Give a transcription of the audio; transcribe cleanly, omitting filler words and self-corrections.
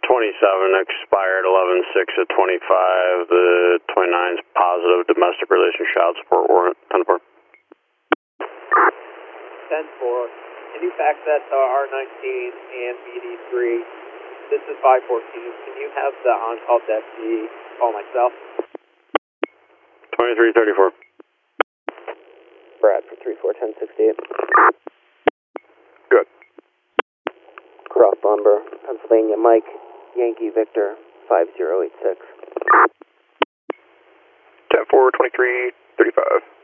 expired 11/6 of 25. The 29's positive domestic relations child support warrant. 10-4. 10-4. Can you fax that to R19 and BD3? This is 514. Can you have the on-call deputy call myself? 2334. Brad for 341068. Good. Cross number, Pennsylvania Mike, Yankee Victor, 5086. 10-4, 2335.